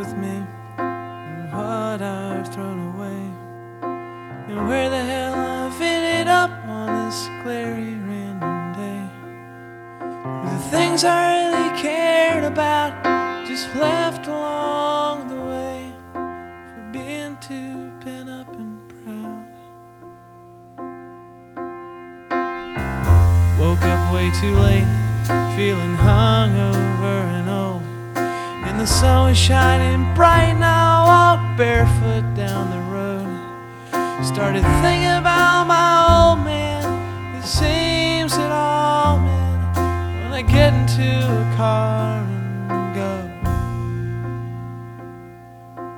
with me and what I've thrown away, and where the hell I've ended up on this glary random day. The things I really cared about just left along the way for being too pent up and proud. Woke up way too late, feeling hungover and old, and the sun was shining bright and I walked barefoot down the road. Started thinking about my old man. It seems that all men, when I get into a car